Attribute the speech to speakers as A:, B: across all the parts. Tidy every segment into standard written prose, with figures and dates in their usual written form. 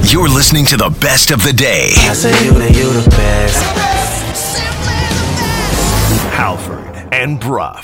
A: You're listening to the best of the day.
B: I say you the best.
A: Halford and Brough.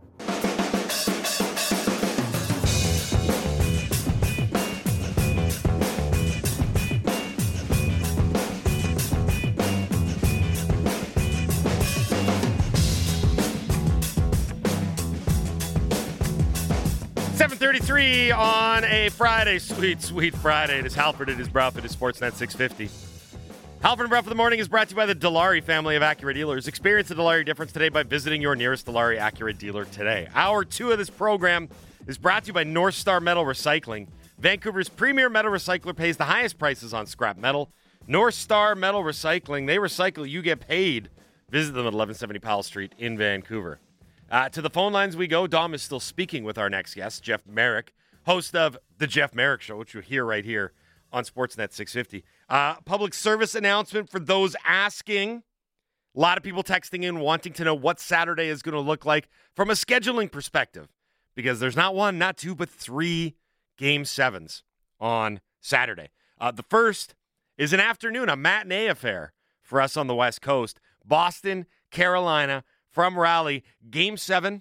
C: On a Friday, sweet Friday. It is Halford, it is Brough, it is Sportsnet 650. Halford and Brough for the morning is brought to you by the Dilawri family of Acura dealers. Experience the Dilawri difference today by visiting your nearest Dilawri Acura dealer today. Hour 2 of this program is brought to you by North Star Metal Recycling. Vancouver's premier metal recycler pays the highest prices on scrap metal. North Star Metal Recycling, they recycle, you get paid. Visit them at 1170 Powell Street in Vancouver. To the phone lines we go. Dom is still speaking with our next guest, Jeff Marek, host of The Jeff Marek Show, which you'll hear right here on Sportsnet 650. Public service announcement for those asking. A lot of people texting in wanting to know what Saturday is going to look like from a scheduling perspective, because there's not one, not two, but 3 Game 7s on Saturday. The first is an afternoon, a matinee affair for us on the West Coast. Boston, Carolina, from Raleigh, Game 7,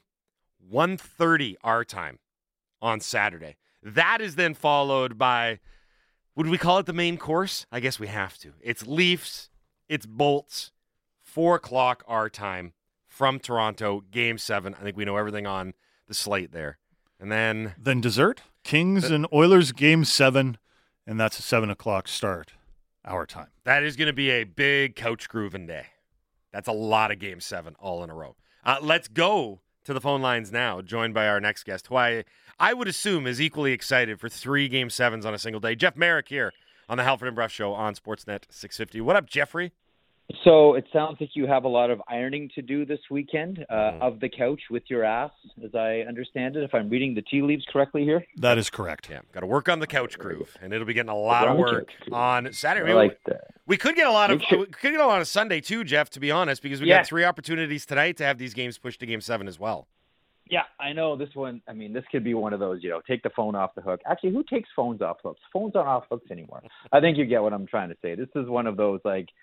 C: 1:30 our time on Saturday. That is then followed by, would we call it the main course? I guess we have to. It's Leafs, it's Bolts, 4 o'clock our time from Toronto, Game 7. I think we know everything on the slate there. And then
D: dessert, Kings and Oilers Game 7, and that's a 7 o'clock start our time.
C: That is going to be a big couch grooving day. That's a lot of Game 7 all in a row. Let's go to the phone lines now, joined by our next guest, who I would assume is equally excited for 3 Game 7s on a single day. Jeff Marek here on the Halford and Brough Show on Sportsnet 650. What up, Jeffrey?
E: So it sounds like you have a lot of ironing to do this weekend of the couch with your ass, as I understand it, if I'm reading the tea leaves correctly here.
D: That is correct.
C: Yeah, got to work on the couch groove, and it'll be getting a lot of work on Saturday.
E: I like that.
C: We could get a lot of Sunday too, Jeff, to be honest, because we got 3 opportunities tonight to have these games pushed to Game 7 as well.
E: Yeah, I know this one. I mean, this could be one of those, take the phone off the hook. Actually, who takes phones off hooks? Phones aren't off hooks anymore. I think you get what I'm trying to say. This is one of those,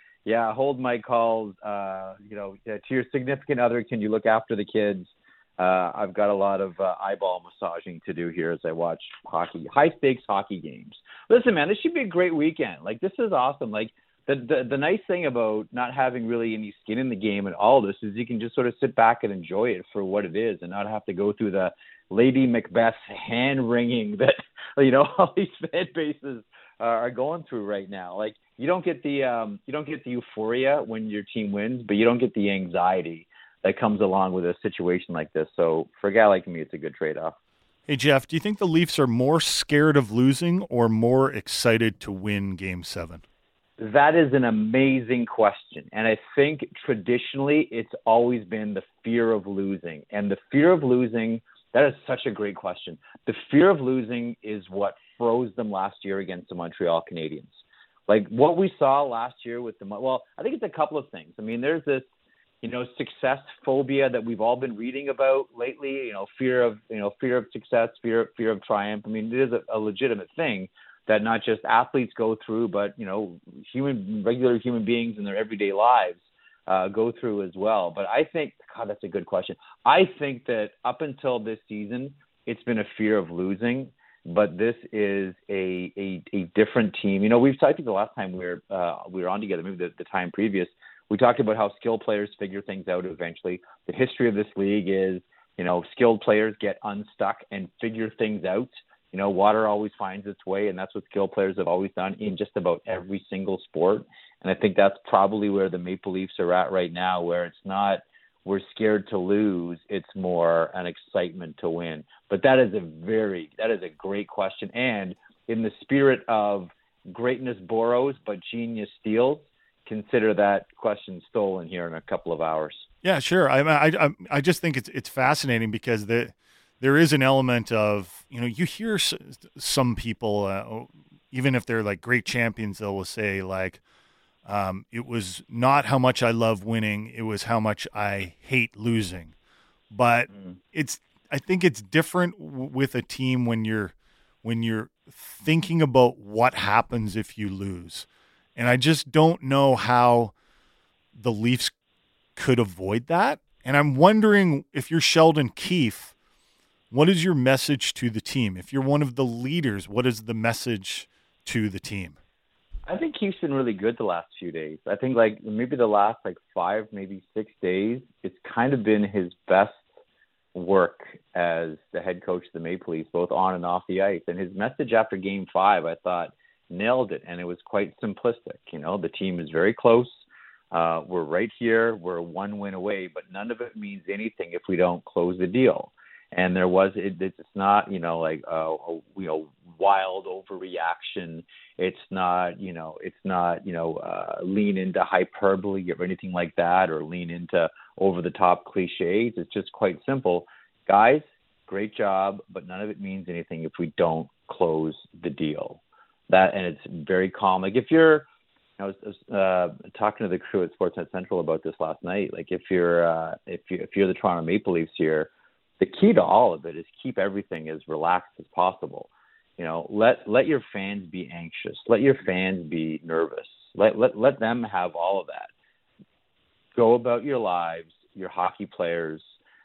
E: hold my calls, to your significant other. Can you look after the kids? I've got a lot of eyeball massaging to do here as I watch high-stakes hockey games. Listen, man, this should be a great weekend. This is awesome. The nice thing about not having really any skin in the game and all this is you can just sort of sit back and enjoy it for what it is and not have to go through the Lady Macbeth hand-wringing that, all these fan bases are going through right now. You don't get the euphoria when your team wins, but you don't get the anxiety that comes along with a situation like this. So for a guy like me, it's a good trade-off.
D: Hey, Jeff, do you think the Leafs are more scared of losing or more excited to win Game 7?
E: That is an amazing question. And I think traditionally it's always been the fear of losing. And the fear of losing, that is such a great question. The fear of losing is what froze them last year against the Montreal Canadiens. What we saw last year with I think it's a couple of things. I mean, there's this, success phobia that we've all been reading about lately, fear of success, fear of triumph. I mean, it is a legitimate thing that not just athletes go through, but, regular human beings in their everyday lives go through as well. But I think, God, that's a good question. I think that up until this season, it's been a fear of losing, but this is a different team. We've talked the last time we were on together, maybe the time previous, we talked about how skilled players figure things out eventually. The history of this league is, skilled players get unstuck and figure things out. Water always finds its way, and that's what skilled players have always done in just about every single sport. And I think that's probably where the Maple Leafs are at right now, where it's not we're scared to lose, it's more an excitement to win. But that is a great question. And in the spirit of greatness borrows, but genius steals, consider that question stolen here in a couple of hours.
D: Yeah, sure. I just think it's fascinating because there is an element of, you hear some people, even if they're great champions, they will say it was not how much I love winning, it was how much I hate losing. But I think it's different with a team when you're when you're thinking about what happens if you lose. And I just don't know how the Leafs could avoid that. And I'm wondering, if you're Sheldon Keefe, what is your message to the team? If you're one of the leaders, what is the message to the team?
E: I think Keefe's been really good the last few days. I think like maybe the last 5, maybe 6 days, it's kind of been his best work as the head coach of the Maple Leafs, both on and off the ice. And his message after Game 5, I thought, nailed it. And it was quite simplistic. The team is very close. We're right here. We're 1 win away, but none of it means anything if we don't close the deal. And it's not, wild overreaction. It's not, lean into hyperbole or anything like that, or lean into over the top cliches. It's just quite simple. Guys, great job, but none of it means anything if we don't close the deal. And it's very calm. Like I was talking to the crew at Sportsnet Central about this last night. Like if you're the Toronto Maple Leafs here, the key to all of it is keep everything as relaxed as possible. Let your fans be anxious. Let your fans be nervous. Let them have all of that. Go about your lives, your hockey players.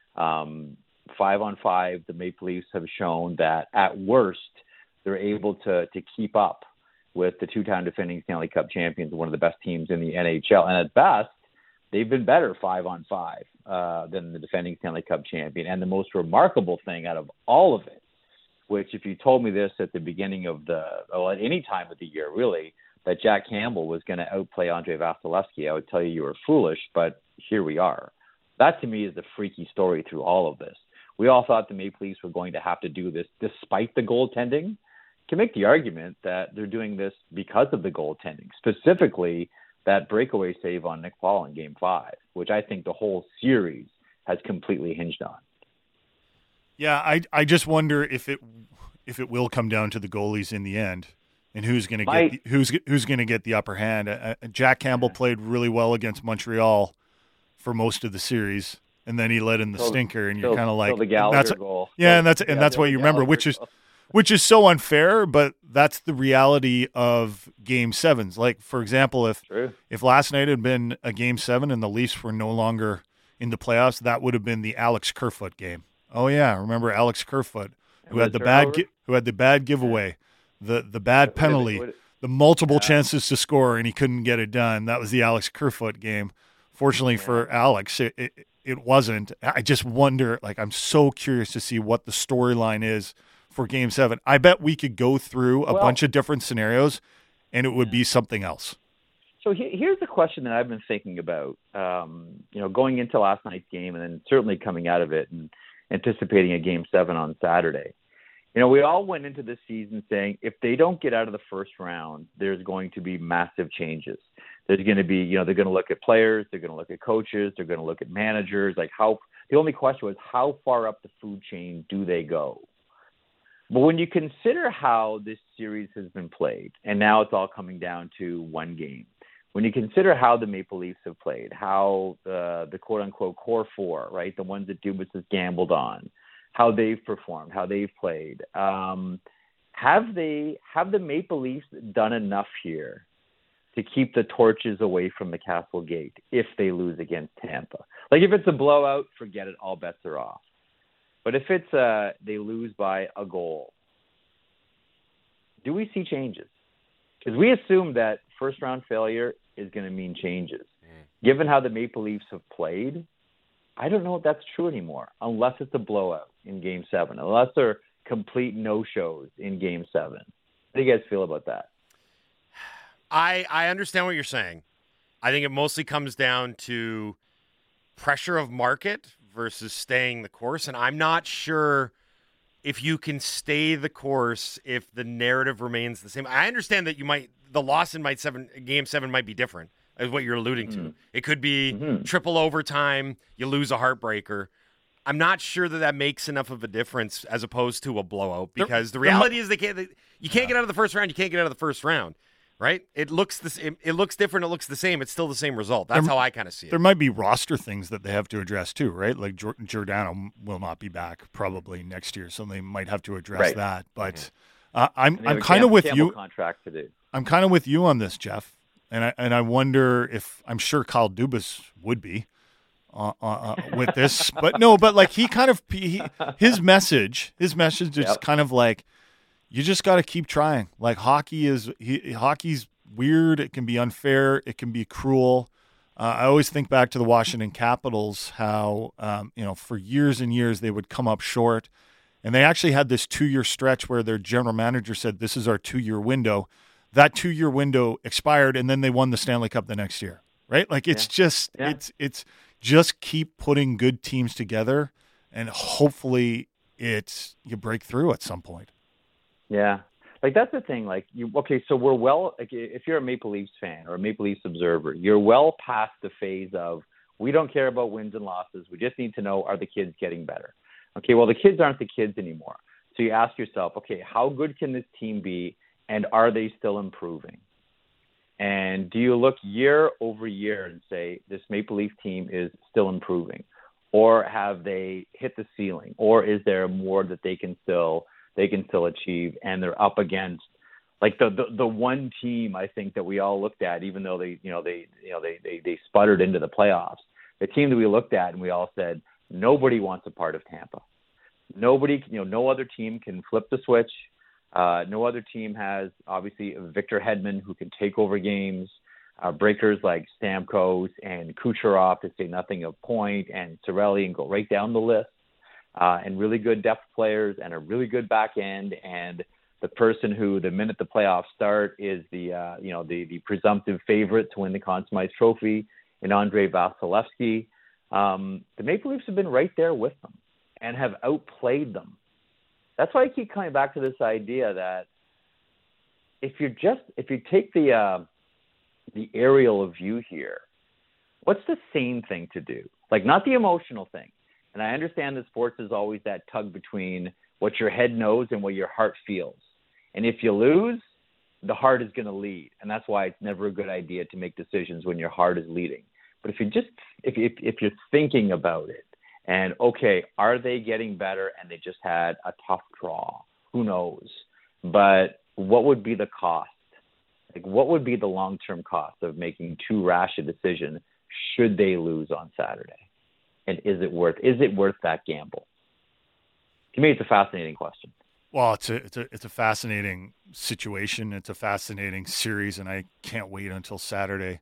E: 5-on-5, the Maple Leafs have shown that at worst, they're able to keep up with the 2-time defending Stanley Cup champions, one of the best teams in the NHL. And at best, they've been better 5-on-5 than the defending Stanley Cup champion. And the most remarkable thing out of all of it, which if you told me this at the beginning of at any time of the year, really, that Jack Campbell was going to outplay Andrei Vasilevsky, I would tell you were foolish, but here we are. That to me is the freaky story through all of this. We all thought the Maple Leafs were going to have to do this despite the goaltending. Can make the argument that they're doing this because of the goaltending, specifically that breakaway save on Nick Paul in Game 5, which I think the whole series has completely hinged on.
D: Yeah, I just wonder if it will come down to the goalies in the end, and who's going to get the upper hand. Jack Campbell played really well against Montreal for most of the series, and then he let in the stinker, and you're kind of like,
E: the Gallagher goal.
D: Yeah, and that's what you remember, which is so unfair, but that's the reality of Game 7s. Like, for example, if last night had been a Game 7 and the Leafs were no longer in the playoffs, that would have been the Alex Kerfoot game. Oh yeah, remember Alex Kerfoot, who had the bad giveaway, the bad penalty, the multiple chances to score, and he couldn't get it done. That was the Alex Kerfoot game. Fortunately for Alex, it wasn't. I just wonder, I'm so curious to see what the storyline is for Game 7. I bet we could go through a bunch of different scenarios, and it would be something else.
E: So here's the question that I've been thinking about, going into last night's game, and then certainly coming out of it and anticipating a Game 7 on Saturday. We all went into this season saying if they don't get out of the first round, there's going to be massive changes. There's going to be, they're going to look at players, they're going to look at coaches, they're going to look at managers. The only question was how far up the food chain do they go? But when you consider how this series has been played, and now it's all coming down to one game, when you consider how the Maple Leafs have played, how the quote-unquote core four, right, the ones that Dubas has gambled on, how they've performed, how they've played, have the Maple Leafs done enough here to keep the torches away from the Castle Gate if they lose against Tampa? If it's a blowout, forget it, all bets are off. But if it's they lose by a goal, do we see changes? Because we assume that first-round failure is going to mean changes. Given how the Maple Leafs have played, I don't know if that's true anymore, unless it's a blowout in Game 7, unless they're complete no-shows in Game 7. How do you guys feel about that?
C: I understand what you're saying. I think it mostly comes down to pressure of market versus staying the course, and I'm not sure if you can stay the course if the narrative remains the same. I understand that the loss in Game 7 might be different, is what you're alluding to. It could be triple overtime, you lose a heartbreaker. I'm not sure that makes enough of a difference as opposed to a blowout, because the reality is you can't get out of the first round. You can't get out of the first round, right? It looks different. It looks the same. It's still the same result. That's how I kind of see it.
D: There might be roster things that they have to address too, right? Like Giordano will not be back probably next year, so they might have to address that. But I'm
E: They have a
D: kind of with
E: gamble
D: you.
E: contract to do.
D: I'm kind of with you on this, Jeff. And I wonder if I'm sure Kyle Dubas would be with this, but no, but like his message is
E: Yep.
D: kind of like, you just got to keep trying. Like hockey's weird. It can be unfair. It can be cruel. I always think back to the Washington Capitals, how, for years and years they would come up short, and they actually had this 2-year stretch where their general manager said, this is our 2-year window. That 2-year window expired, and then they won the Stanley Cup the next year, right? Like it's it's just keep putting good teams together, and hopefully you break through at some point.
E: Yeah. Like that's the thing. Like so if you're a Maple Leafs fan or a Maple Leafs observer, you're well past the phase of, we don't care about wins and losses. We just need to know, are the kids getting better? Okay, well, the kids aren't the kids anymore. So you ask yourself, okay, how good can this team be, and are they still improving? And do you look year over year and say, this Maple Leaf team is still improving? Or have they hit the ceiling? Or is there more that they can still achieve, and they're up against like the one team I think that we all looked at, even though they sputtered into the playoffs, the team that we looked at and we all said, nobody wants a part of Tampa. Nobody, no other team can flip the switch. No other team has, obviously, Victor Hedman who can take over games, breakers like Stamkos and Kucherov, to say nothing of Point and Cirelli, and go right down the list, and really good depth players and a really good back end, and the person who, the minute the playoffs start, is the presumptive favorite to win the Conn Smythe Trophy in Andrei Vasilevsky. The Maple Leafs have been right there with them and have outplayed them. That's why I keep coming back to this idea that if you take the aerial view here, what's the sane thing to do? Like, not the emotional thing. And I understand that sports is always that tug between what your head knows and what your heart feels. And if you lose, the heart is going to lead. And that's why it's never a good idea to make decisions when your heart is leading. But if you're thinking about it, and okay, are they getting better and they just had a tough draw? Who knows? But what would be the cost? Like, what would be the long-term cost of making too rash a decision should they lose on Saturday? And is it worth that gamble? To me, it's a fascinating question.
D: Well, it's a fascinating situation. It's a fascinating series, and I can't wait until Saturday.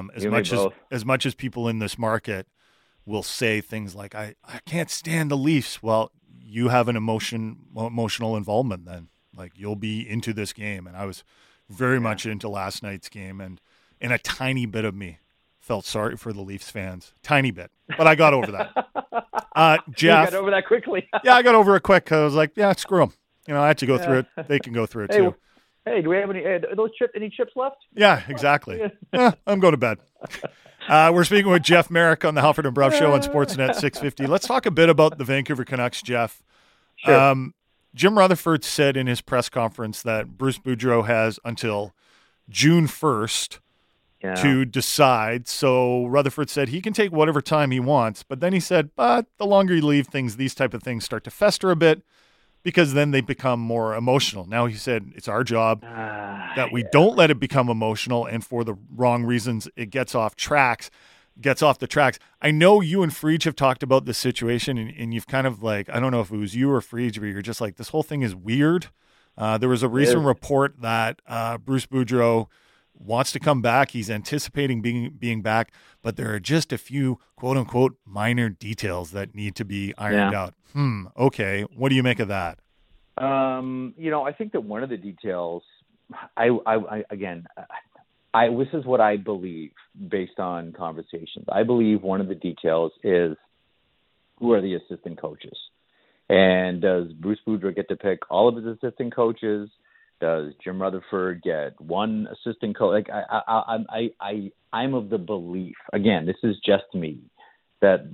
D: As much as people in this market will say things like, I can't stand the Leafs. Well, you have an emotional involvement then. Like, you'll be into this game. And I was very much into last night's game, and a tiny bit of me felt sorry for the Leafs fans. Tiny bit. But I got over that. Jeff.
E: You got over that quickly.
D: Yeah, I got over it quick because I was like, yeah, screw them. I had to go through it. They can go through it too.
E: Hey, do we have any chips left?
D: Yeah, exactly. I'm going to bed. We're speaking with Jeff Marek on the Halford and Brough Show on Sportsnet 650. Let's talk a bit about the Vancouver Canucks, Jeff.
E: Sure.
D: Jim Rutherford said in his press conference that Bruce Boudreau has until June 1st to decide. So Rutherford said he can take whatever time he wants, but then he said, but the longer you leave things, these type of things start to fester a bit, because then they become more emotional. Now he said it's our job that we don't let it become emotional, and for the wrong reasons, it gets off the tracks. I know you and Friedge have talked about this situation, and you've kind of like, I don't know if it was you or Friedge, but you're just like, this whole thing is weird. There was a recent report that Bruce Boudreau wants to come back. He's anticipating being back, but there are just a few quote unquote minor details that need to be ironed out. Okay. What do you make of that?
E: I think that one of the details, this is what I believe based on conversations. I believe one of the details is, who are the assistant coaches? And does Bruce Boudreau get to pick all of his assistant coaches? Does Jim Rutherford get one assistant coach? Like, I'm of the belief, again, this is just me, that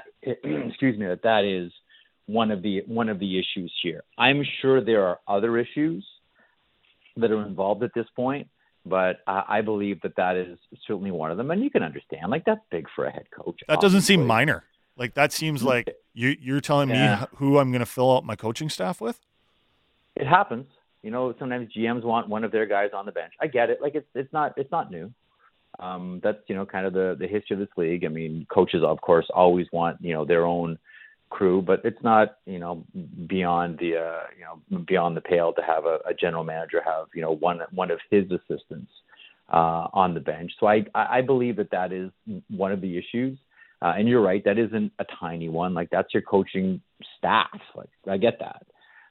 E: is one of the issues here. I'm sure there are other issues that are involved at this point, but I believe that is certainly one of them. And you can understand, like, that's big for a head coach.
D: That doesn't seem minor. Like, that seems like you're telling me who I'm going to fill out my coaching staff with?
E: It happens. sometimes GMs want one of their guys on the bench. I get it. Like it's not new. That's kind of the history of this league. I mean, coaches of course always want their own crew, but it's not beyond the pale to have a general manager have one of his assistants on the bench. So I believe that is one of the issues. And you're right, that isn't a tiny one. Like that's your coaching staff. Like I get that.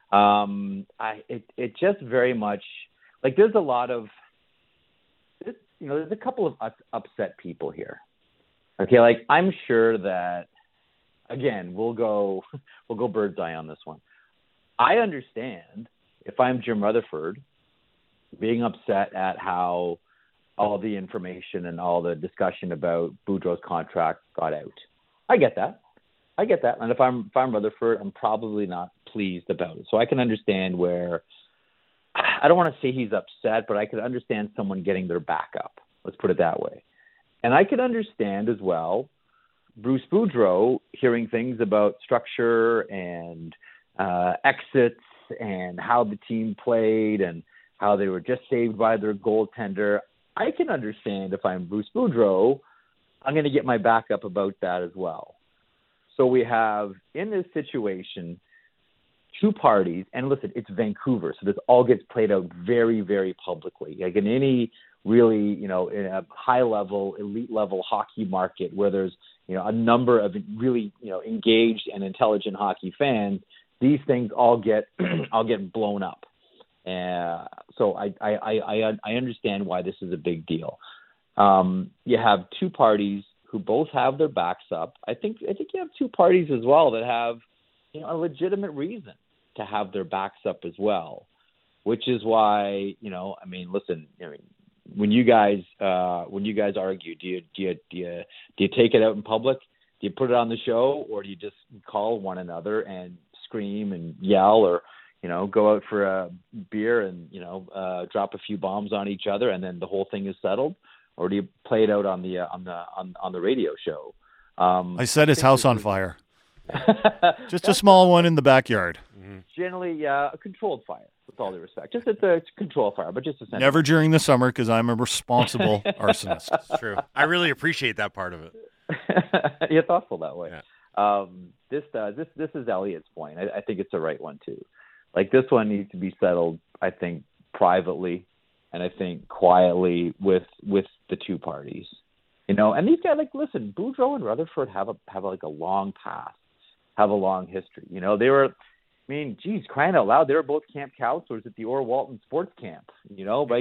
E: It just very much like there's a lot of there's a couple of upset people here. Okay, like I'm sure that again we'll go bird's eye on this one. I understand if I'm Jim Rutherford being upset at how all the information and all the discussion about Boudreau's contract got out. I get that. And if I'm Rutherford, I'm probably not pleased about it. So I can understand where I don't want to say he's upset, but I could understand someone getting their back up. Let's put it that way. And I could understand as well Bruce Boudreau hearing things about structure and exits and how the team played and how they were just saved by their goaltender. I can understand if I'm Bruce Boudreau, I'm going to get my back up about that as well. So we have in this situation two parties, and listen, it's Vancouver, so this all gets played out very, very publicly. Like in any really, in a high-level, elite-level hockey market where there's, a number of really, engaged and intelligent hockey fans, these things all get blown up. So I understand why this is a big deal. You have two parties who both have their backs up. I think you have two parties as well that have a legitimate reason to have their backs up as well, which is why listen. When you guys argue, do you take it out in public? Do you put it on the show, or do you just call one another and scream and yell, or go out for a beer and drop a few bombs on each other, and then the whole thing is settled? Or do you play it out on the radio show?
D: I set his house on fire. Just a small one in the backyard.
E: Generally, a controlled fire, with all due respect. Just it's a controlled fire, but just a
D: never during the summer because I'm a responsible arsonist.
C: It's true. I really appreciate that part of it.
E: You're thoughtful that way.
C: Yeah.
E: This is Elliott's point. I think it's the right one too. Like this one needs to be settled, I think, privately, and I think quietly with the two parties. And these guys, like, listen, Boudreau and Rutherford have a long past, have a long history. They were, crying out loud, they were both camp counselors at the Orr Walton Sports Camp, like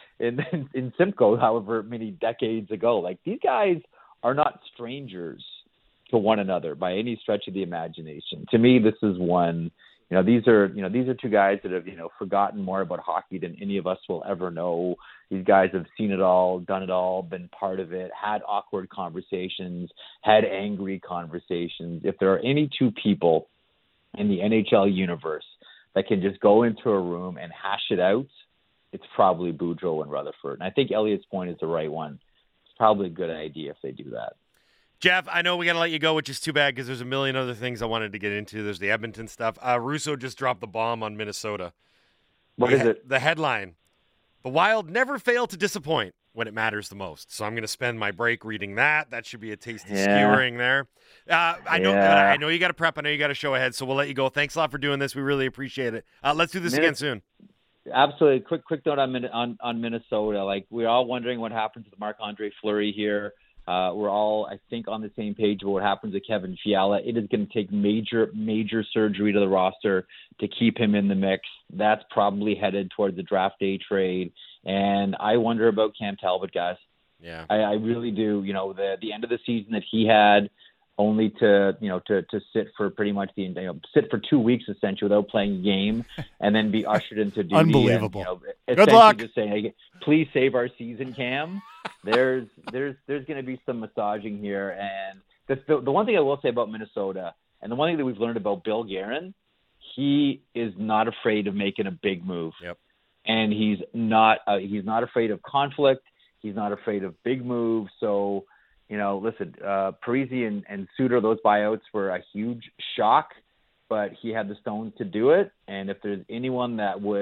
E: in Simcoe, however many decades ago. Like, these guys are not strangers to one another by any stretch of the imagination. To me, this is one. These are two guys that have, forgotten more about hockey than any of us will ever know. These guys have seen it all, done it all, been part of it, had awkward conversations, had angry conversations. If there are any two people in the NHL universe that can just go into a room and hash it out, it's probably Boudreau and Rutherford. And I think Elliott's point is the right one. It's probably a good idea if they do that.
C: Jeff, I know we got to let you go, which is too bad because there's a million other things I wanted to get into. There's the Edmonton stuff. Russo just dropped the bomb on Minnesota.
E: What is it?
C: The headline: The Wild never fail to disappoint when it matters the most. So I'm going to spend my break reading that. That should be a tasty skewering there. I know you got to prep. I know you got a show ahead, so we'll let you go. Thanks a lot for doing this. We really appreciate it. Let's do this again soon.
E: Absolutely. Quick note on Minnesota. Like, we're all wondering what happens to Marc-Andre Fleury here. We're all, I think, on the same page about what happens to Kevin Fiala. It is going to take major surgery to the roster to keep him in the mix. That's probably headed towards the draft day trade. And I wonder about Cam Talbot, guys.
C: Yeah,
E: I really do. The end of the season that he had, only to sit for pretty much sit for 2 weeks essentially without playing a game, and then be ushered into duty.
D: Unbelievable.
E: And,
D: good luck.
E: Just saying, hey, please save our season, Cam. There's going to be some massaging here, and the one thing I will say about Minnesota, and the one thing that we've learned about Bill Guerin, he is not afraid of making a big move.
C: Yep.
E: And he's not afraid of conflict. He's not afraid of big moves. So, listen, Parise and Suter, those buyouts were a huge shock, but he had the stones to do it. And if there's anyone that would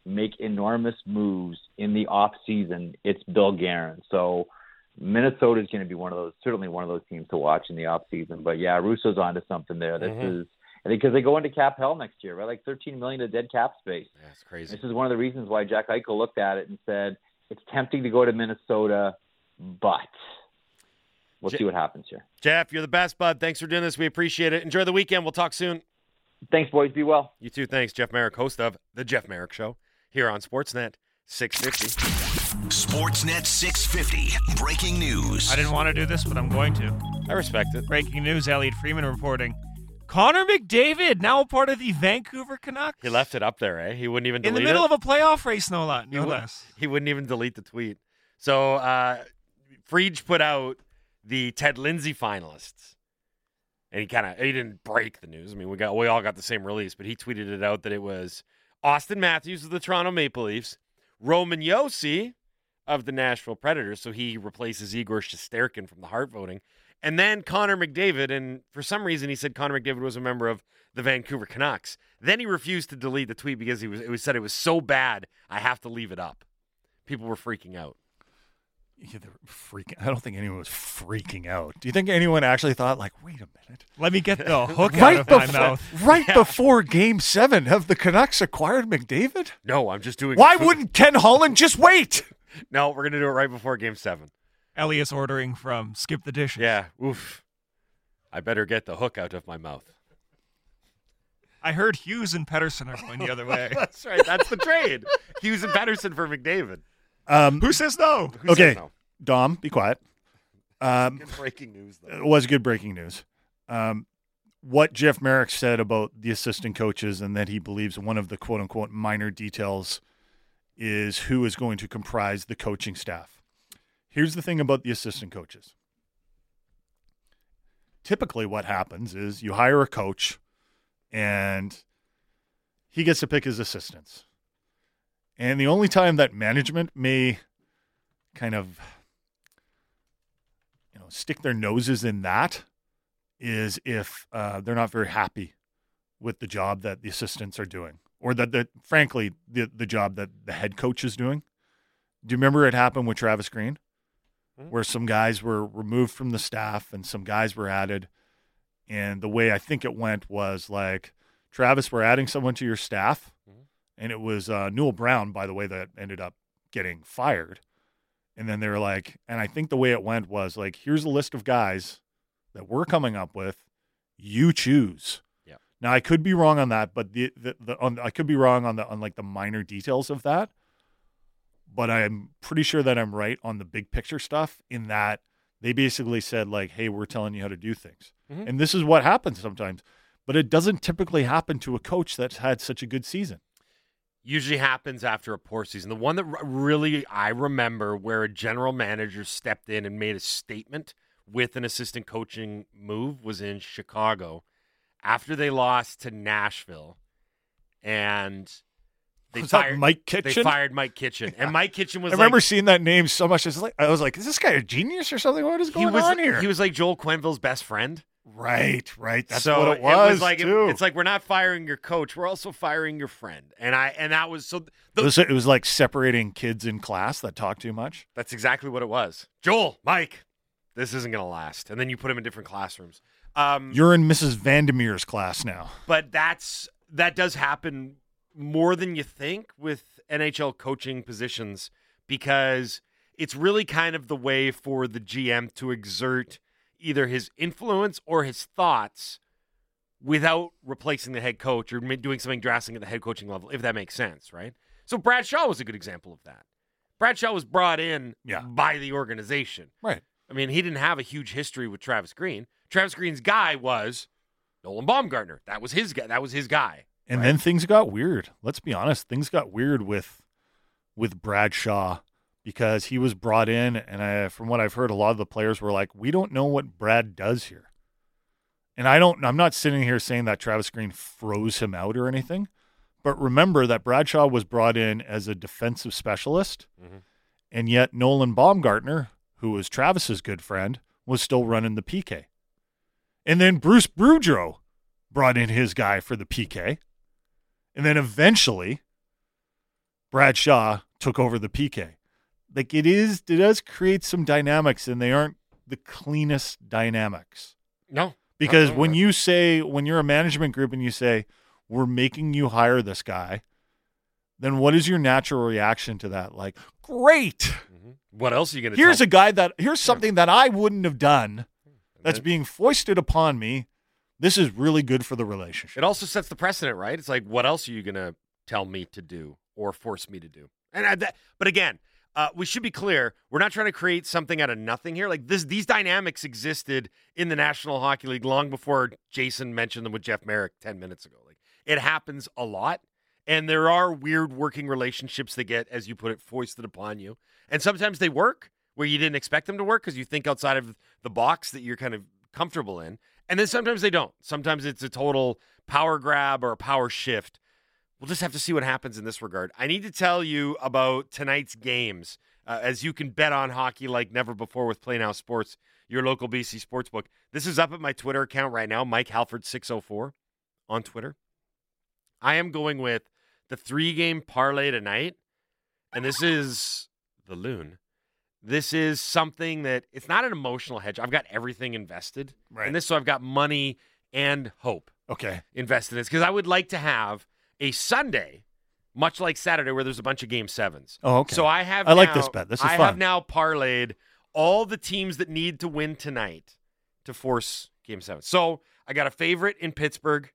E: make enormous moves in the off season, it's Bill Guerin. So Minnesota is going to be certainly one of those teams to watch in the off season. But yeah, Russo's onto something there. This is, I think, because they go into cap hell next year, right? Like $13 million of dead cap space.
C: Yeah, it's crazy.
E: This is one of the reasons why Jack Eichel looked at it and said, it's tempting to go to Minnesota, but we'll see what happens here.
C: Jeff, you're the best, bud. Thanks for doing this. We appreciate it. Enjoy the weekend. We'll talk soon.
E: Thanks, boys. Be well.
C: You too. Thanks. Jeff Merrick, host of The Jeff Merrick Show here on Sportsnet 650.
A: Sportsnet 650. Breaking news.
F: I didn't want to do this, but I'm going to.
C: I respect it.
F: Breaking news, Elliot Freeman reporting. Connor McDavid, now a part of the Vancouver Canucks.
C: He left it up there, eh? He wouldn't even delete it.
F: In the middle of a playoff race, no less.
C: He wouldn't even delete the tweet. So, Frege put out the Ted Lindsay finalists. And he didn't break the news. I mean, we all got the same release, but he tweeted it out that it was Austin Matthews of the Toronto Maple Leafs, Roman Josi of the Nashville Predators, so he replaces Igor Shesterkin from the Hart voting, and then Connor McDavid, and for some reason he said Connor McDavid was a member of the Vancouver Canucks. Then he refused to delete the tweet because it said it was so bad, I have to leave it up. People were freaking out.
D: Yeah, they were freaking. I don't think anyone was freaking out. Do you think anyone actually thought, like, wait a minute?
F: Let me get the hook out of my mouth.
D: Right before Game 7, have the Canucks acquired McDavid?
C: No, I'm just doing...
D: Why wouldn't Ken Holland just wait?
C: No, we're going to do it right before Game 7.
F: Elliot's ordering from Skip the Dishes.
C: Yeah, oof. I better get the hook out of my mouth.
F: I heard Hughes and Pettersson are going the other way.
C: That's right. That's the trade. Hughes and Pettersson for McDavid.
F: Who says no?
C: Who says no?
D: Dom, be quiet.
C: Good breaking news, though.
D: It was good breaking news. What Jeff Merrick said about the assistant coaches and that he believes one of the quote-unquote minor details is who is going to comprise the coaching staff. Here's the thing about the assistant coaches. Typically what happens is you hire a coach and he gets to pick his assistants. And the only time that management may kind of stick their noses in that is if they're not very happy with the job that the assistants are doing, or that frankly, the job that the head coach is doing. Do you remember it happened with Travis Green, where some guys were removed from the staff and some guys were added? And the way I think it went was like, Travis, we're adding someone to your staff. And it was Newell Brown, by the way, that ended up getting fired. And then they were like, and I think the way it went was like, here's a list of guys that we're coming up with. You choose.
C: Yeah.
D: Now I could be wrong on that, but I could be wrong on the minor details of that. But I'm pretty sure that I'm right on the big picture stuff in that they basically said like, hey, we're telling you how to do things. Mm-hmm. And this is what happens sometimes. But it doesn't typically happen to a coach that's had such a good season.
C: Usually happens after a poor season. The one that really I remember where a general manager stepped in and made a statement with an assistant coaching move was in Chicago after they lost to Nashville. And they fired
D: Mike Kitchen.
C: They fired Mike Kitchen. Yeah. And Mike Kitchen was
D: I remember seeing that name so much. I was like, is this guy a genius or something? What is going on here?
C: He was like Joel Quenneville's best friend.
D: Right. That's
C: so
D: what it was.
C: It's like we're not firing your coach, we're also firing your friend. And that was so.
D: It was like separating kids in class that talk too much.
C: That's exactly what it was. Joel, Mike, this isn't going to last. And then you put them in different classrooms.
D: You're in Mrs. Vandermeer's class now.
C: But that does happen more than you think with NHL coaching positions because it's really kind of the way for the GM to exert either his influence or his thoughts without replacing the head coach or doing something drastic at the head coaching level, if that makes sense, right? So Brad Shaw was a good example of that. Brad Shaw was brought in by the organization.
D: Right.
C: I mean, he didn't have a huge history with Travis Green. Travis Green's guy was Nolan Baumgartner. That was his guy.
D: And then things got weird. Let's be honest. Things got weird with Brad Shaw. Because he was brought in, and from what I've heard, a lot of the players were like, we don't know what Brad does here. And I'm not sitting here saying that Travis Green froze him out or anything. But remember that Bradshaw was brought in as a defensive specialist, and yet Nolan Baumgartner, who was Travis's good friend, was still running the PK. And then Bruce Boudreau brought in his guy for the PK. And then eventually Brad Shaw took over the PK. Like it does create some dynamics, and they aren't the cleanest dynamics.
C: No.
D: Because when you're a management group and you say, we're making you hire this guy, then what is your natural reaction to that? Like, great.
C: What else are you going to
D: Here's something that I wouldn't have done that's being foisted upon me. This is really good for the relationship.
C: It also sets the precedent, right? It's like, what else are you going to tell me to do or force me to do? But again, we should be clear. We're not trying to create something out of nothing here. Like these dynamics existed in the National Hockey League long before Jason mentioned them with Jeff Merrick 10 minutes ago. Like it happens a lot, and there are weird working relationships that get, as you put it, foisted upon you. And sometimes they work where you didn't expect them to work because you think outside of the box that you're kind of comfortable in. And then sometimes they don't. Sometimes it's a total power grab or a power shift. We'll just have to see what happens in this regard. I need to tell you about tonight's games, as you can bet on hockey like never before with Play Now Sports, your local BC sportsbook. This is up at my Twitter account right now, Mike Halford 604 on Twitter. I am going with the 3-game parlay tonight, and this is the Loon. This is something that it's not an emotional hedge. I've got everything invested in this, so I've got money and hope invested in this because I would like to have a Sunday, much like Saturday, where there's a bunch of Game 7s.
D: Oh, okay.
C: So I
D: like this bet. This is fun.
C: I have now parlayed all the teams that need to win tonight to force Game 7. So I got a favorite in Pittsburgh.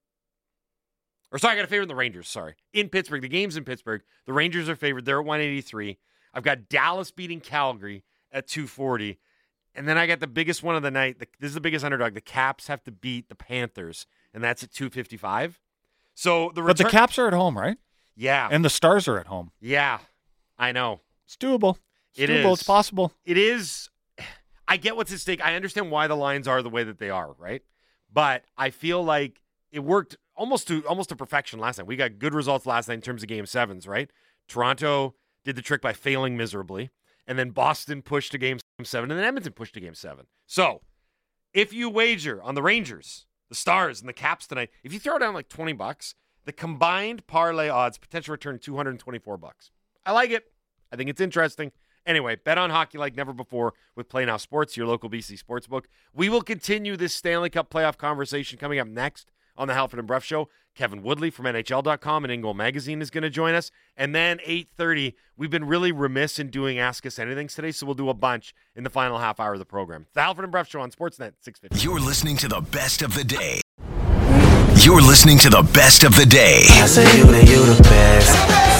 C: I got a favorite in the Rangers, in Pittsburgh. The game's in Pittsburgh. The Rangers are favored. They're at 183. I've got Dallas beating Calgary at 240. And then I got the biggest one of the night. This is the biggest underdog. The Caps have to beat the Panthers, and that's at 255. So
D: but the Caps are at home, right?
C: Yeah.
D: And the Stars are at home.
C: Yeah, I know.
D: It's doable.
C: It is.
D: It's possible.
C: It is. I get what's at stake. I understand why the lines are the way that they are, right? But I feel like it worked almost to perfection last night. We got good results last night in terms of Game 7s, right? Toronto did the trick by failing miserably, and then Boston pushed to Game 7, and then Edmonton pushed to Game 7. So if you wager on the Rangers, the Stars, and the Caps tonight, if you throw down like $20, the combined parlay odds potential return $224. I like it. I think it's interesting. Anyway, bet on hockey like never before with Play Now Sports, your local BC sportsbook. We will continue this Stanley Cup playoff conversation coming up next on the Halford and Bruff Show. Kevin Woodley from NHL.com and InGoal Magazine is going to join us. And then 8:30, we've been really remiss in doing Ask Us Anything today, so we'll do a bunch in the final half hour of the program. The Halford and Bruff Show on Sportsnet 650.
A: You're listening to the best of the day. You're listening to the best of the day.
B: I say you the best.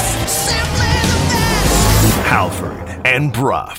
A: Halford and Bruff.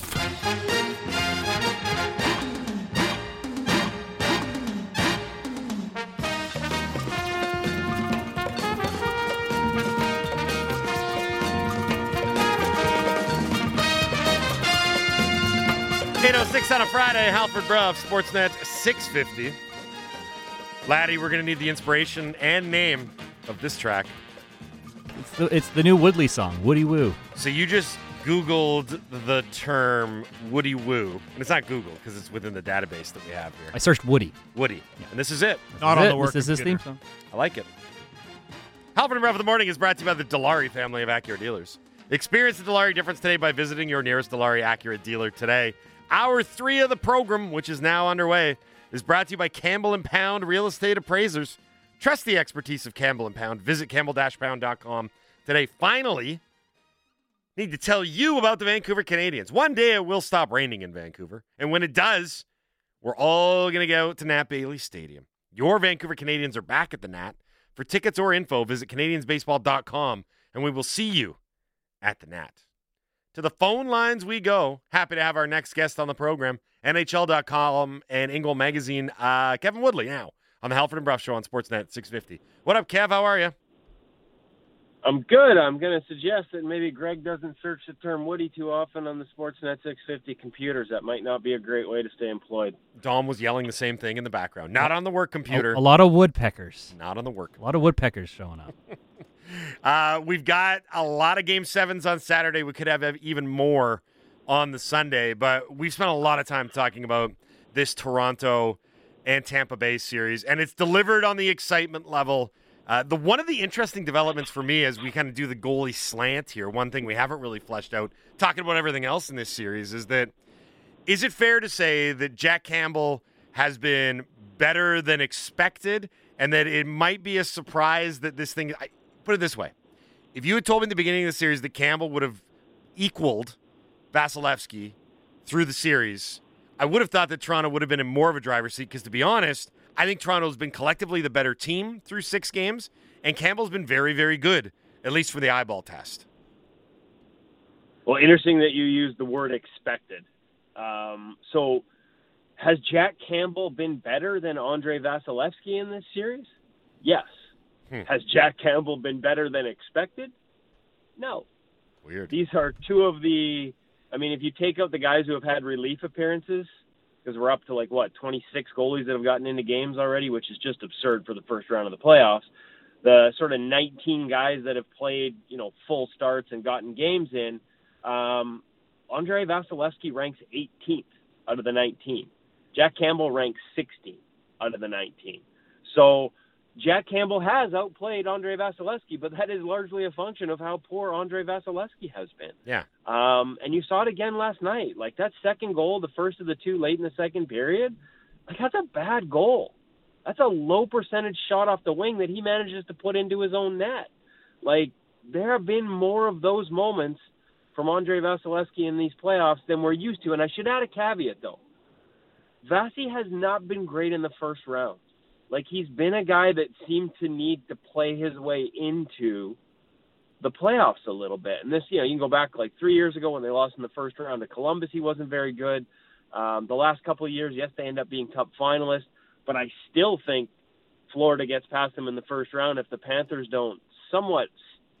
C: On a Friday, Halford Bruff, Sportsnet 650. Laddie, we're going to need the inspiration and name of this track.
G: It's the new Woodley song, Woody Woo.
C: So you just Googled the term Woody Woo, and it's not Google because it's within the database that we have here.
G: I searched Woody.
C: Woody, and this is it.
F: Not on the work
G: This is his
F: computer.
G: theme song.
C: I like it. Halford and Bruff of the Morning is brought to you by the Dilawri family of Acura dealers. Experience the Dilawri difference today by visiting your nearest Dilawri Acura dealer today. Hour 3 of the program, which is now underway, is brought to you by Campbell & Pound Real Estate Appraisers. Trust the expertise of Campbell & Pound. Visit campbell-pound.com today. Finally, need to tell you about the Vancouver Canadians. One day it will stop raining in Vancouver, and when it does, we're all going to go to Nat Bailey Stadium. Your Vancouver Canadians are back at the Nat. For tickets or info, visit canadiansbaseball.com, and we will see you at the Nat. To the phone lines we go. Happy to have our next guest on the program. NHL.com and InGoal Magazine. Kevin Woodley now on the Halford and Bruff Show on Sportsnet 650. What up, Kev? How are you?
H: I'm good. I'm going to suggest that maybe Greg doesn't search the term Woody too often on the Sportsnet 650 computers. That might not be a great way to stay employed.
C: Dom was yelling the same thing in the background. Not on the work computer.
G: A lot of woodpeckers.
C: Not on the work computer.
G: A lot of woodpeckers showing up.
C: We've got a lot of Game 7s on Saturday. We could have even more on the Sunday, but we've spent a lot of time talking about this Toronto and Tampa Bay series, and it's delivered on the excitement level One of the interesting developments for me as we kind of do the goalie slant here, one thing we haven't really fleshed out, talking about everything else in this series, is it fair to say that Jack Campbell has been better than expected and that it might be a surprise that this thing – put it this way. If you had told me at the beginning of the series that Campbell would have equaled Vasilevsky through the series, I would have thought that Toronto would have been in more of a driver's seat because, to be honest, I think Toronto's been collectively the better team through 6 games, and Campbell's been very, very good, at least for the eyeball test.
H: Well, interesting that you used the word expected. So has Jack Campbell been better than Andrei Vasilevsky in this series? Yes. Has Jack Campbell been better than expected? No.
C: Weird.
H: These are two of the – I mean, if you take out the guys who have had relief appearances, because we're up to 26 goalies that have gotten into games already, which is just absurd for the first round of the playoffs. The sort of 19 guys that have played, full starts and gotten games in, Andrei Vasilevsky ranks 18th out of the 19. Jack Campbell ranks 16th out of the 19. So Jack Campbell has outplayed Andrei Vasilevsky, but that is largely a function of how poor Andrei Vasilevsky has been.
C: Yeah.
H: And you saw it again last night. That second goal, the first of the 2 late in the second period, that's a bad goal. That's a low percentage shot off the wing that he manages to put into his own net. There have been more of those moments from Andrei Vasilevsky in these playoffs than we're used to. And I should add a caveat, though. Vasi has not been great in the first round. He's been a guy that seemed to need to play his way into the playoffs a little bit. And this, you can go back 3 years ago when they lost in the first round to Columbus. He wasn't very good. The last couple of years, yes, they end up being Cup finalists, but I still think Florida gets past them in the first round if the Panthers don't somewhat,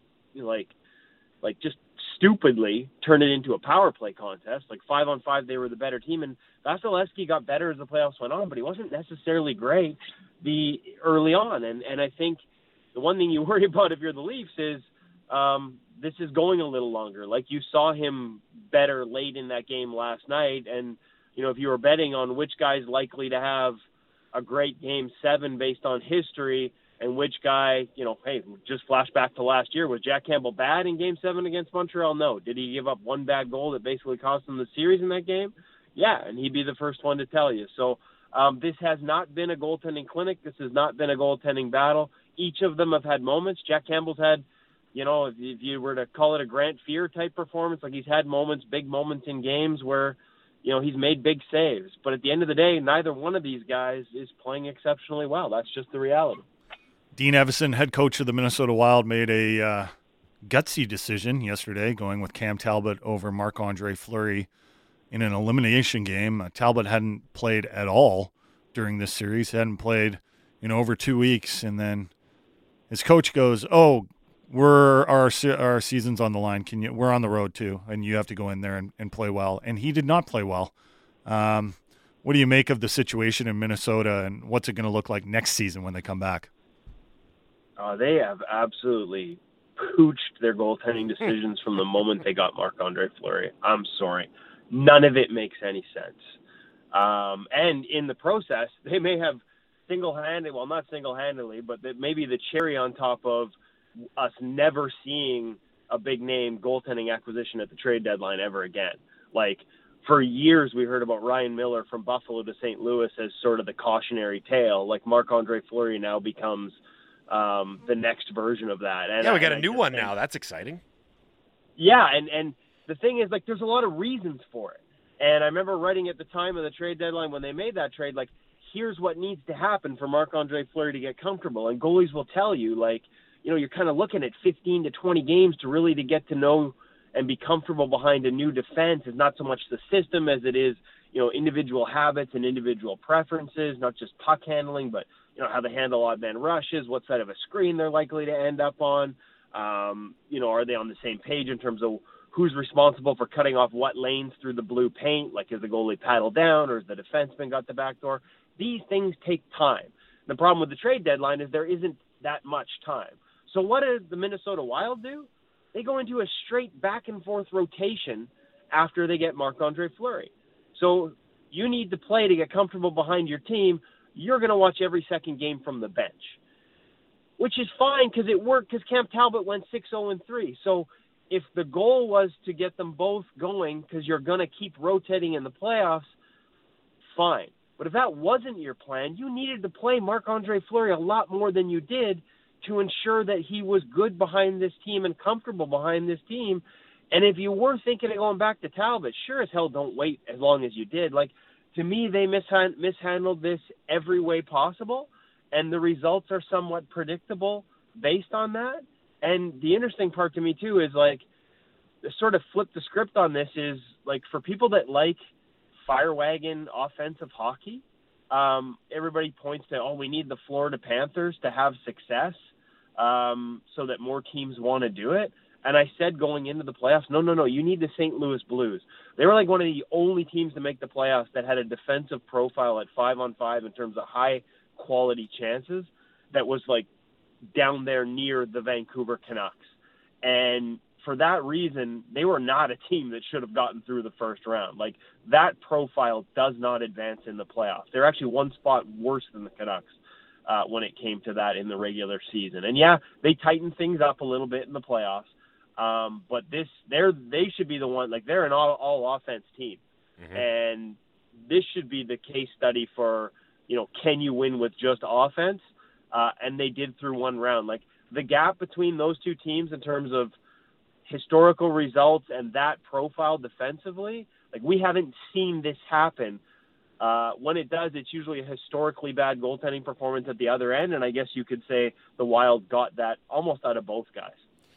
H: just stupidly turn it into a power play contest. 5-on-5, they were the better team, and Vasilevsky got better as the playoffs went on, but he wasn't necessarily great early on. And I think the one thing you worry about if you're the Leafs is this is going a little longer. You saw him better late in that game last night, and if you were betting on which guy's likely to have a great Game 7 based on history, and which guy, hey, just flash back to last year. Was Jack Campbell bad in Game 7 against Montreal? No. Did he give up one bad goal that basically cost him the series in that game? Yeah, and he'd be the first one to tell you. So this has not been a goaltending clinic. This has not been a goaltending battle. Each of them have had moments. Jack Campbell's had, if you were to call it a Grant Fuhr type performance, he's had moments, big moments in games where, he's made big saves. But at the end of the day, neither one of these guys is playing exceptionally well. That's just the reality.
D: Dean Evason, head coach of the Minnesota Wild, made a gutsy decision yesterday, going with Cam Talbot over Marc-Andre Fleury in an elimination game. Talbot hadn't played at all during this series, hadn't played in over 2 weeks, and then his coach goes, our season's on the line. We're on the road too, and you have to go in there and play well. And he did not play well. What do you make of the situation in Minnesota, and what's it going to look like next season when they come back?
H: They have absolutely pooched their goaltending decisions from the moment they got Marc-Andre Fleury. I'm sorry. None of it makes any sense. And in the process, they may have not single-handedly, but maybe the cherry on top of us never seeing a big-name goaltending acquisition at the trade deadline ever again. For years, we heard about Ryan Miller from Buffalo to St. Louis as sort of the cautionary tale. Marc-Andre Fleury now becomes the next version of that. And
C: we got a new one now. That's exciting.
H: Yeah, and the thing is, there's a lot of reasons for it. And I remember writing at the time of the trade deadline when they made that trade, here's what needs to happen for Marc-Andre Fleury to get comfortable. And goalies will tell you, you're kind of looking at 15 to 20 games to get to know and be comfortable behind a new defense. Is not so much the system as it is, individual habits and individual preferences, not just puck handling, but, how they handle odd man rushes, what side of a screen they're likely to end up on. Are they on the same page in terms of who's responsible for cutting off what lanes through the blue paint? Is the goalie paddled down, or has the defenseman got the back door? These things take time. The problem with the trade deadline is there isn't that much time. So what does the Minnesota Wild do? They go into a straight back-and-forth rotation after they get Marc-Andre Fleury. So you need to play to get comfortable behind your team. You're going to watch every second game from the bench. which is fine because it worked because Cam Talbot went 6-0-3. So if the goal was to get them both going because you're going to keep rotating in the playoffs, fine. But if that wasn't your plan, you needed to play Marc-Andre Fleury a lot more than you did to ensure that he was good behind this team and comfortable behind this team. And if you were thinking of going back to Talbot, sure as hell don't wait as long as you did. Like, to me, they mishandled this every way possible, and the results are somewhat predictable based on that. And the interesting part to me, too, is, like, sort of flip the script on this is, like, for people that like fire wagon offensive hockey, everybody points to, oh, we need the Florida Panthers to have success so that more teams want to do it. And I said going into the playoffs, no, you need the St. Louis Blues. They were like one of the only teams to make the playoffs that had a defensive profile at 5-on-5 in terms of high-quality chances that was, like, down there near the Vancouver Canucks. And for that reason, they were not a team that should have gotten through the first round. Like, that profile does not advance in the playoffs. They're actually one spot worse than the Canucks when it came to that in the regular season. And, yeah, they tightened things up a little bit in the playoffs. But they should be the one, like, they're an all offense team. Mm-hmm. And this should be the case study for, can you win with just offense? And they did through one round. Like, the gap between those two teams in terms of historical results and that profile defensively, like, we haven't seen this happen. When it does, it's usually a historically bad goaltending performance at the other end. And I guess you could say the Wild got that almost out of both guys.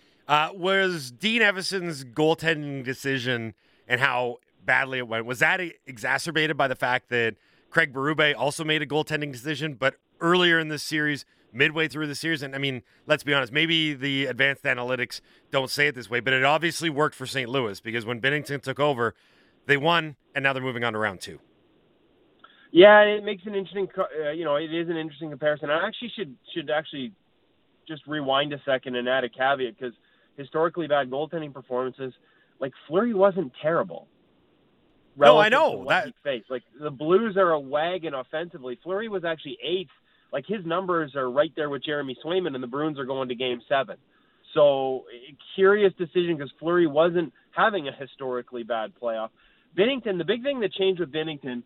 C: Was Dean Evason's goaltending decision and how badly it went, was that exacerbated by the fact that Craig Berube also made a goaltending decision, but earlier in this series, midway through the series? And, I mean, let's be honest, maybe the advanced analytics don't say it this way, but it obviously worked for St. Louis because when Binnington took over, they won, and now they're moving on to round 2.
H: Yeah, it makes an interesting, it is an interesting comparison. I actually should actually just rewind a second and add a caveat because historically bad goaltending performances, like, Fleury wasn't terrible.
C: No, I know
H: that. Like, the Blues are a wagon offensively. Fleury was actually 8th. Like, his numbers are right there with Jeremy Swayman, and the Bruins are going to Game 7. So, curious decision because Fleury wasn't having a historically bad playoff. Binnington, the big thing that changed with Binnington,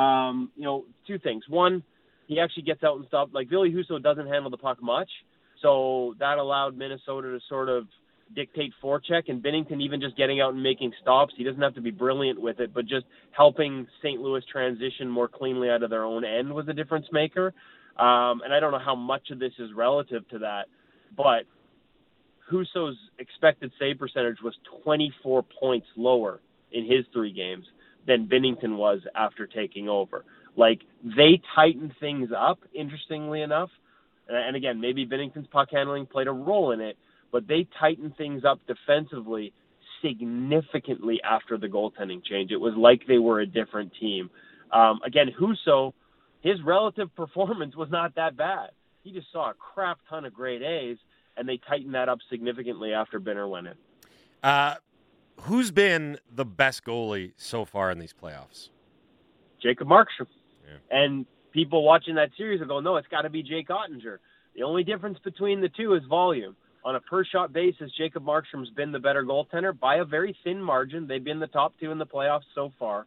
H: two things. One, he actually gets out and stuff. Like, Ville Husso doesn't handle the puck much, so that allowed Minnesota to sort of dictate forecheck, and Binnington even just getting out and making stops. He doesn't have to be brilliant with it, but just helping St. Louis transition more cleanly out of their own end was a difference maker. And I don't know how much of this is relative to that, but Husso's expected save percentage was 24 points lower in his 3 games than Binnington was after taking over. Like, they tightened things up, interestingly enough. And again, maybe Binnington's puck handling played a role in it, but they tightened things up defensively significantly after the goaltending change. It was like they were a different team. Again, Husso, his relative performance was not that bad. He just saw a crap ton of grade A's, and they tightened that up significantly after Binner went in.
C: Who's been the best goalie so far in these playoffs?
H: Jacob Markstrom. Yeah. And people watching that series will go, no, it's got to be Jake Ottinger. The only difference between the two is volume. On a per-shot basis, Jacob Markstrom's been the better goaltender by a very thin margin. They've been the top 2 in the playoffs so far.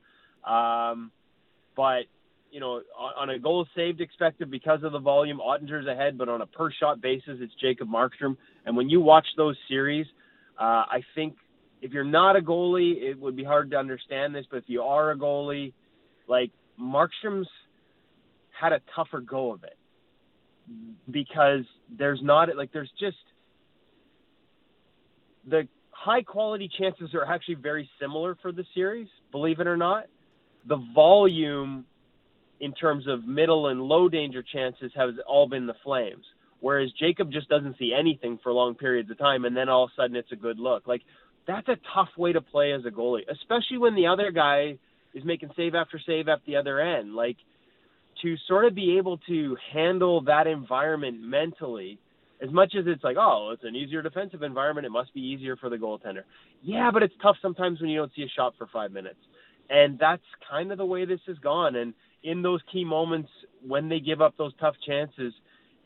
H: But, on a goal saved expected because of the volume, Ottinger's ahead, but on a per-shot basis, it's Jacob Markstrom. And when you watch those series, I think if you're not a goalie, it would be hard to understand this, but if you are a goalie, like, Markstrom's had a tougher go of it because there's just the high-quality chances are actually very similar for the series, believe it or not. The volume in terms of middle and low-danger chances has all been the Flames, whereas Jacob just doesn't see anything for long periods of time, and then all of a sudden it's a good look. Like, that's a tough way to play as a goalie, especially when the other guy is making save after save at the other end. Like, to sort of be able to handle that environment mentally, as much as it's like, oh, it's an easier defensive environment, it must be easier for the goaltender. Yeah, but it's tough sometimes when you don't see a shot for 5 minutes. And that's kind of the way this has gone. And in those key moments when they give up those tough chances,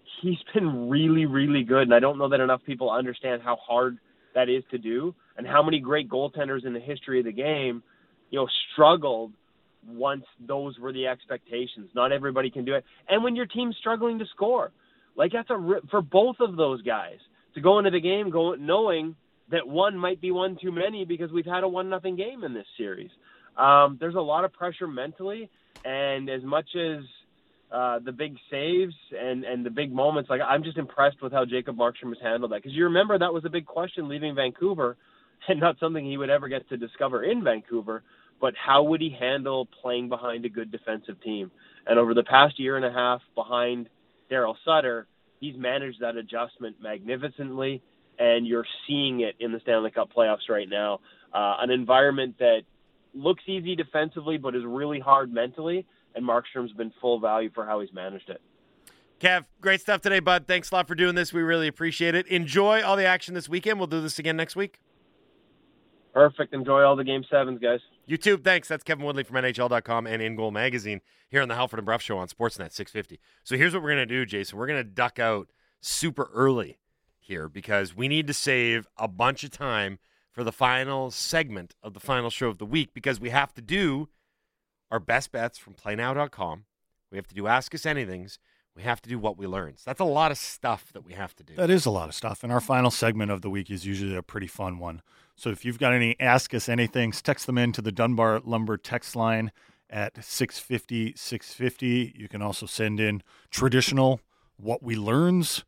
H: he's been really, really good. And I don't know that enough people understand how hard that is to do and how many great goaltenders in the history of the game, struggled once those were the expectations. Not everybody can do it. And when your team's struggling to score, like that's for both of those guys to go into the game knowing that one might be one too many because we've had a 1-0 game in this series. There's a lot of pressure mentally, and as much as the big saves and the big moments, like I'm just impressed with how Jacob Markstrom has handled that. Because you remember that was a big question leaving Vancouver, and not something he would ever get to discover in Vancouver, but how would he handle playing behind a good defensive team? And over the past year and a half behind Darryl Sutter, he's managed that adjustment magnificently, and you're seeing it in the Stanley Cup playoffs right now. An environment that looks easy defensively but is really hard mentally, and Markstrom's been full value for how he's managed it.
C: Kev, great stuff today, bud. Thanks a lot for doing this. We really appreciate it. Enjoy all the action this weekend. We'll do this again next week.
H: Perfect. Enjoy all the Game 7s, guys.
C: You too. Thanks. That's Kevin Woodley from NHL.com and In Goal Magazine here on the Halford and Bruff Show on Sportsnet 650. So here's what we're going to do, Jason. We're going to duck out super early here because we need to save a bunch of time for the final segment of the final show of the week because we have to do our best bets from PlayNow.com. We have to do Ask Us Anythings. We have to do What We Learned. So that's a lot of stuff that we have to do.
D: That is a lot of stuff. And our final segment of the week is usually a pretty fun one. So if you've got any Ask Us Anythings, text them in to the Dunbar Lumber text line at 650-650. You can also send in traditional What We Learns.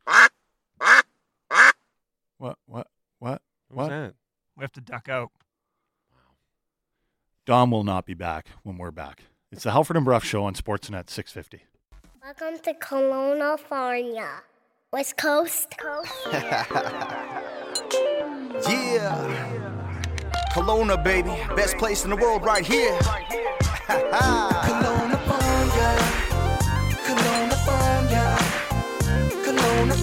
D: What?
C: What was that?
F: We have to duck out.
D: Dom will not be back when we're back. It's the Halford and Bruff Show on Sportsnet 650.
I: Welcome to Kelowna, California. West Coast.
B: Yeah. Kelowna, baby. Best place in the world right here. Kelowna, California. Kelowna, California. Kelowna,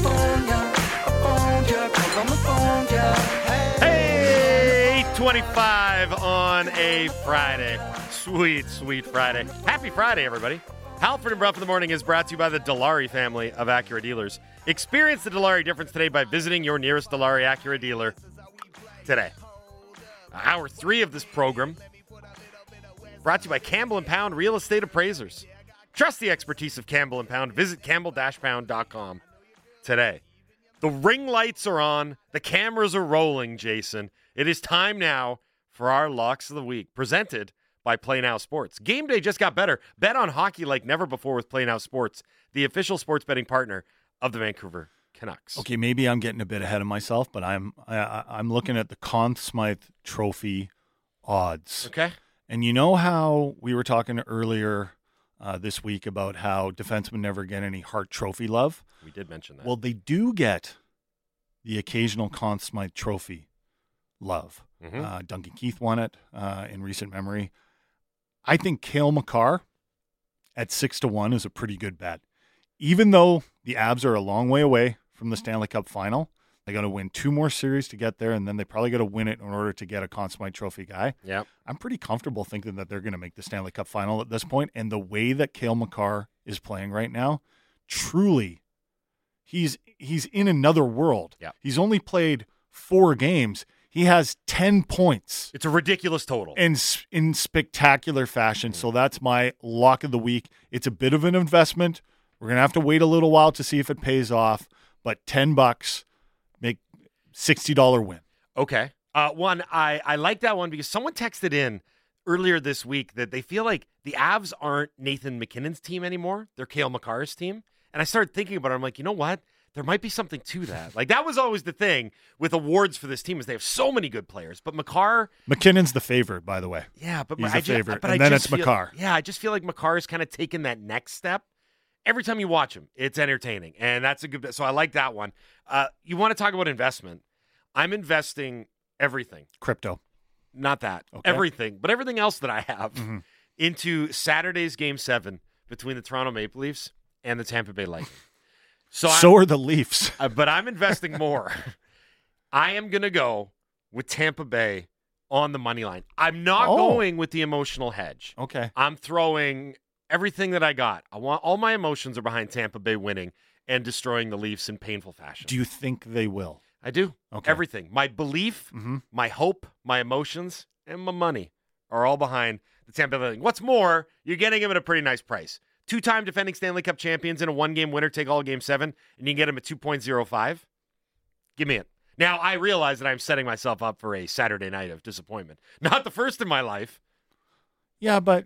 B: California.
C: Hey, 25 on a Friday. Sweet, sweet Friday. Happy Friday, everybody. Halford and Bruff in the Morning is brought to you by the Dilawri family of Acura dealers. Experience the Dilawri difference today by visiting your nearest Dilawri Acura dealer today. Hour 3 of this program brought to you by Campbell & Pound Real Estate Appraisers. Trust the expertise of Campbell & Pound. Visit campbell-pound.com today. The ring lights are on. The cameras are rolling, Jason. It is time now for our Locks of the Week, presented by Play Now Sports. Game day just got better. Bet on hockey like never before with Play Now Sports, the official sports betting partner of the Vancouver Canucks.
D: Okay, maybe I'm getting a bit ahead of myself, but I'm looking at the Conn Smythe Trophy odds.
C: Okay.
D: And you know how we were talking earlier this week about how defensemen never get any Hart Trophy love?
C: We did mention that.
D: Well, they do get the occasional Conn Smythe Trophy love.
C: Mm-hmm.
D: Duncan Keith won it in recent memory. I think Cale Makar at 6-1 is a pretty good bet. Even though the Avs are a long way away from the Stanley Cup final, they got to win 2 more series to get there, and then they probably got to win it in order to get a Conn Smythe Trophy guy.
C: Yep.
D: I'm pretty comfortable thinking that they're going to make the Stanley Cup final at this point, and the way that Cale Makar is playing right now, truly, he's in another world.
C: Yep.
D: He's only played 4 games. He has 10 points.
C: It's a ridiculous total.
D: In spectacular fashion. So that's my lock of the week. It's a bit of an investment. We're going to have to wait a little while to see if it pays off. But $10, make $60 win.
C: Okay. I like that one because someone texted in earlier this week that they feel like the Avs aren't Nathan McKinnon's team anymore. They're Cale Makar's team. And I started thinking about it. I'm like, you know what? There might be something to that. Like, that was always the thing with awards for this team is they have so many good players. But
D: McKinnon's the favorite, by the way.
C: Yeah, but
D: he's the favorite. And then it's Makar.
C: Yeah, I just feel like Makar is kind of taking that next step. Every time you watch him, it's entertaining. And that's a good bit. So I like that one. You want to talk about investment. I'm investing everything.
D: Crypto.
C: Not that.
D: Okay.
C: Everything. But everything else that I have into Saturday's Game 7 between the Toronto Maple Leafs and the Tampa Bay Lightning.
D: So are the Leafs.
C: But I'm investing more. I am going to go with Tampa Bay on the money line. I'm not going with the emotional hedge.
D: Okay.
C: I'm throwing everything that I got. All my emotions are behind Tampa Bay winning, and destroying the Leafs in painful fashion.
D: Do you think they will?
C: I do.
D: Okay.
C: Everything. My belief, my hope, my emotions, and my money are all behind the Tampa Bay Lightning. What's more, you're getting him at a pretty nice price. 2-time defending Stanley Cup champions in a one-game winner-take-all Game 7, and you can get him at 2.05. Give me it. Now, I realize that I'm setting myself up for a Saturday night of disappointment. Not the first in my life.
D: Yeah, but,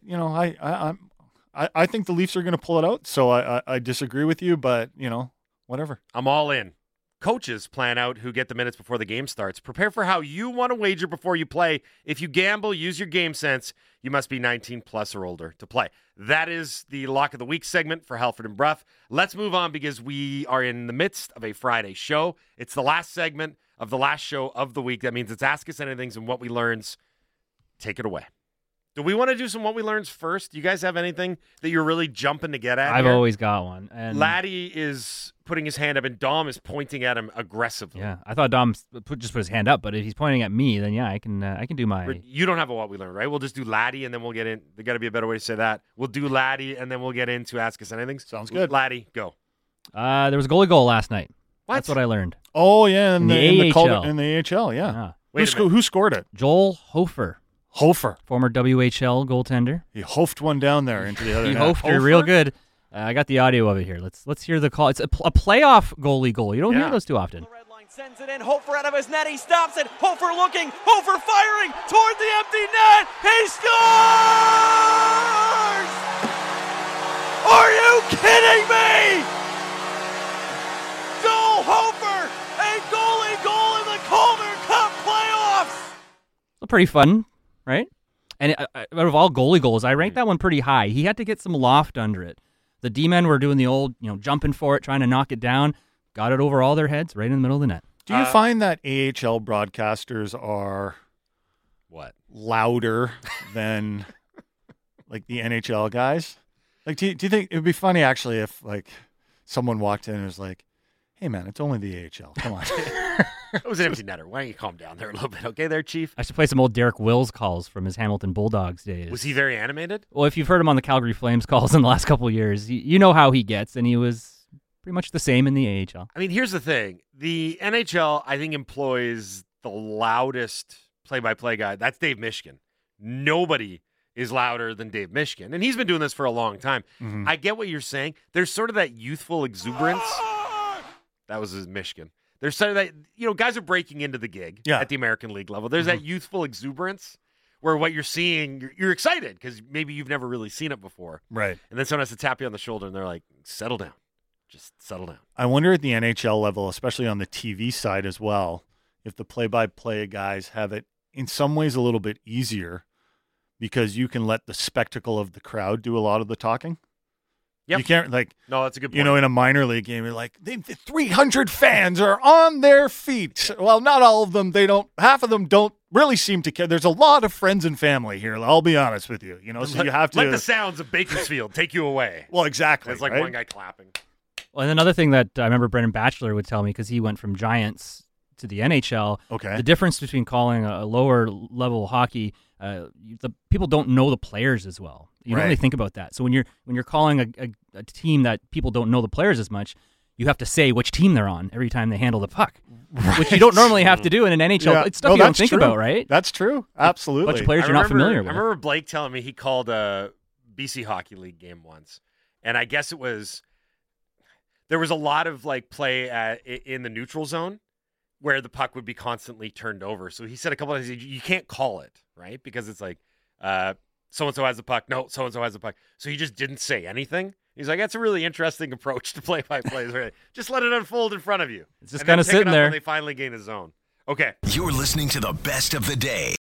D: I think the Leafs are going to pull it out, so I disagree with you, but, whatever.
C: I'm all in. Coaches plan out who get the minutes before the game starts. Prepare for how you want to wager before you play. If you gamble, use your game sense. You must be 19 plus or older to play. That is the Lock of the Week segment for Halford and Bruff. Let's move on because we are in the midst of a Friday show. It's the last segment of the last show of the week. That means it's Ask Us Anythings and What We Learns. Take it away. Do we want to do some What We Learns first? Do you guys have anything that you're really jumping to get at?
G: I've
C: here?
G: always got one. And
C: Laddie is putting his hand up, and Dom is pointing at him aggressively.
G: Yeah, I thought Dom just put his hand up, but if he's pointing at me, then yeah, I can do my.
C: You don't have a What We Learned, right? We'll just do Laddie, and then we'll get in. There got to be a better way to say that. We'll do Laddie, and then we'll get into Ask Us Anything.
D: Sounds good.
C: Laddie, go.
G: There was a goalie goal last night.
C: What?
G: That's what I learned.
D: Oh, yeah, in the
G: AHL.
D: In the AHL, yeah.
G: Yeah.
D: Who scored it?
G: Joel Hofer.
D: Hofer.
G: Former WHL goaltender.
D: He hoofed one down there into the other net.
G: He hoofed her real good. I got the audio of it here. Let's hear the call. It's a playoff goalie goal. You don't hear those too often.
J: The red line sends it in. Hofer out of his net. He stops it. Hofer looking. Hofer firing toward the empty net. He scores! Are you kidding me? Joel Hofer, a goalie goal in the Calder Cup playoffs.
G: Pretty fun, right? And out of all goalie goals, I ranked that one pretty high. He had to get some loft under it. The D-men were doing the old, jumping for it, trying to knock it down. Got it over all their heads, right in the middle of the net.
D: Do you find that AHL broadcasters are louder than like the NHL guys? Like, do you think it would be funny actually if like someone walked in and was like, "Hey man, it's only the AHL. Come on."
C: It was an empty netter. Why don't you calm down there a little bit, okay there, Chief?
G: I should play some old Derek Wills calls from his Hamilton Bulldogs days.
C: Was he very animated?
G: Well, if you've heard him on the Calgary Flames calls in the last couple of years, you know how he gets, and he was pretty much the same in the AHL.
C: I mean, here's the thing. The NHL, I think, employs the loudest play-by-play guy. That's Dave Mishkin. Nobody is louder than Dave Mishkin, and he's been doing this for a long time.
D: Mm-hmm.
C: I get what you're saying. There's sort of that youthful exuberance. That was his Mishkin. There's sort of that, guys are breaking into the gig at the American League level. There's that youthful exuberance where what you're seeing, you're excited because maybe you've never really seen it before.
D: Right.
C: And then someone has to tap you on the shoulder and they're like, settle down. Just settle down.
D: I wonder at the NHL level, especially on the TV side as well, if the play-by-play guys have it in some ways a little bit easier because you can let the spectacle of the crowd do a lot of the talking.
C: Yep.
D: You can't
C: No, that's a good point.
D: in a minor league game, you're like, the 300 fans are on their feet. Well, not all of them. Half of them don't really seem to care. There's a lot of friends and family here. I'll be honest with you. So you have to
C: let the sounds of Bakersfield take you away.
D: Well, exactly.
C: It's like
D: right?
C: one guy clapping.
G: Well, and another thing that I remember Brendan Batchelor would tell me because he went from Giants to the NHL.
D: Okay.
G: The difference between calling a lower level hockey, the people don't know the players as well. You don't really think about that. So when you're calling a team that people don't know the players as much, you have to say which team they're on every time they handle the puck, which you don't normally have to do in an NHL.
D: Yeah.
G: It's stuff you don't think about, right?
D: That's true. Absolutely.
G: A bunch of players you're not familiar with.
C: I remember Blake telling me he called a BC Hockey League game once, and I guess there was a lot of play in the neutral zone where the puck would be constantly turned over. So he said a couple of times, you can't call it, right? Because it's like, so-and-so has the puck. No, so-and-so has the puck. So he just didn't say anything. He's like, that's a really interesting approach to play-by-play. Really. Just let it unfold in front of you.
G: It's just kind of sitting there.
C: When they finally gain a zone. Okay.
A: You're listening to the best of the day.